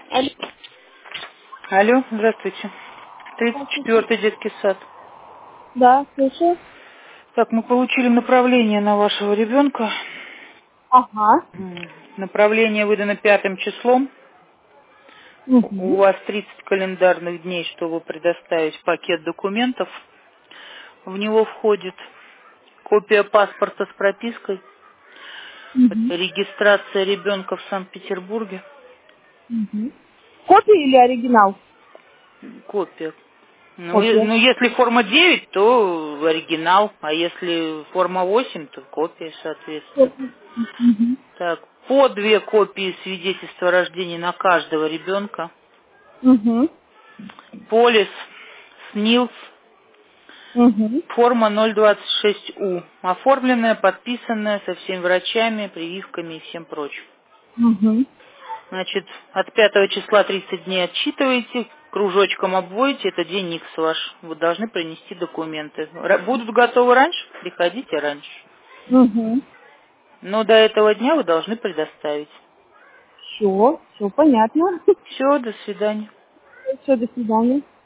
Алло, Алло, здравствуйте. здравствуйте. 34-й детский сад. Да, слышу. Так, мы получили направление на вашего ребенка. Ага. Направление выдано 5 числом. У Угу. вас 30 календарных дней, чтобы предоставить пакет документов. В него входит копия паспорта с пропиской, Угу. регистрация ребенка в Санкт-Петербурге, Угу. Копия или оригинал? копия. Ну, Копия. если форма 9, то оригинал, а если форма 8, то копия, соответственно. Копия. Угу. Так, по 2 копии свидетельства о рождении на каждого ребенка. Угу. Полис, СНИЛС, Угу. форма 026У. Оформленная, подписанная со всеми врачами, прививками и всем прочим. Угу. Значит, от 5 числа 30 дней отсчитываете, кружочком обводите, это день Никс ваш. Вы должны принести документы. Будут готовы раньше? Приходите раньше. Угу. Но до этого дня вы должны предоставить. Все понятно. Все, до свидания. Все, до свидания.